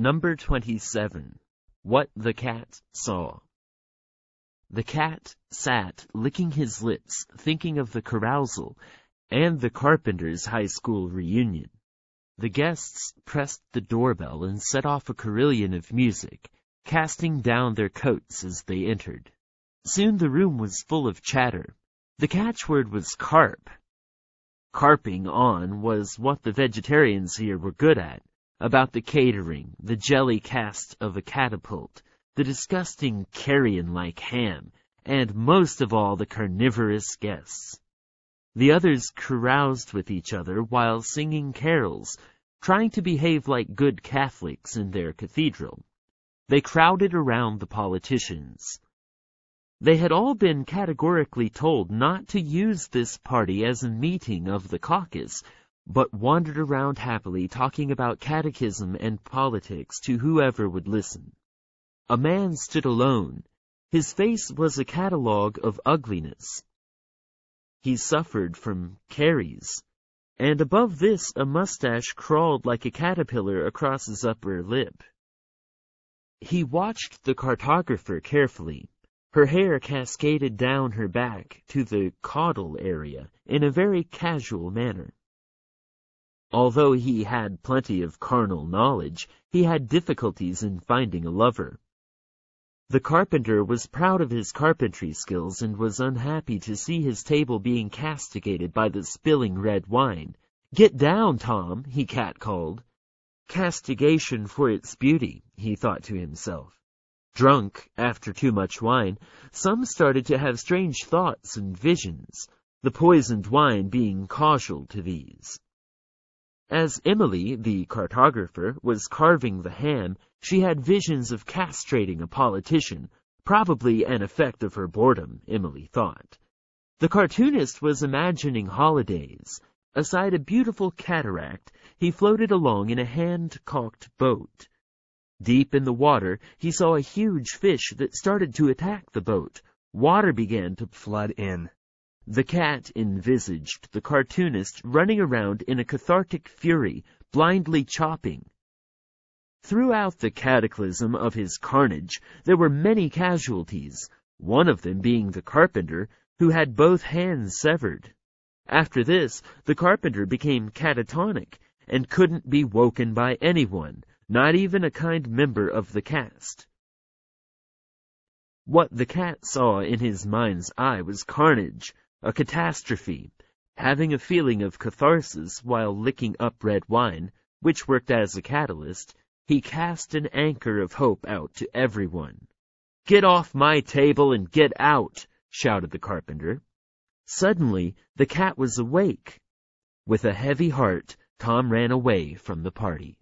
Number 27. What the Cat Saw. The cat sat licking his lips, thinking of the carousal and the carpenter's high school reunion. The guests pressed the doorbell and set off a carillon of music, casting down their coats as they entered. Soon the room was full of chatter. The catchword was carp. Carping on was what the vegetarians here were good at, about the catering, the jelly cast of a catapult, the disgusting carrion-like ham, and most of all the carnivorous guests. The others caroused with each other while singing carols, trying to behave like good Catholics in their cathedral. They crowded around the politicians. They had all been categorically told not to use this party as a meeting of the caucus, but wandered around happily talking about catechism and politics to whoever would listen. A man stood alone. His face was a catalogue of ugliness. He suffered from caries, and above this a mustache crawled like a caterpillar across his upper lip. He watched the cartographer carefully. Her hair cascaded down her back to the caudal area in a very casual manner. Although he had plenty of carnal knowledge, he had difficulties in finding a lover. The carpenter was proud of his carpentry skills and was unhappy to see his table being castigated by the spilling red wine. "Get down, Tom," he catcalled. Castigation for its beauty, he thought to himself. Drunk after too much wine, some started to have strange thoughts and visions, the poisoned wine being causal to these. As Emily, the cartographer, was carving the ham, she had visions of castrating a politician, probably an effect of her boredom, Emily thought. The cartoonist was imagining holidays. Aside a beautiful cataract, he floated along in a hand-caulked boat. Deep in the water, he saw a huge fish that started to attack the boat. Water began to flood in. The cat envisaged the cartoonist running around in a cathartic fury, blindly chopping. Throughout the cataclysm of his carnage, there were many casualties, one of them being the carpenter, who had both hands severed. After this, the carpenter became catatonic and couldn't be woken by anyone, not even a kind member of the cast. What the cat saw in his mind's eye was carnage, a catastrophe. Having a feeling of catharsis while licking up red wine, which worked as a catalyst, he cast an anchor of hope out to everyone. "Get off my table and get out," shouted the carpenter. Suddenly, the cat was awake. With a heavy heart, Tom ran away from the party.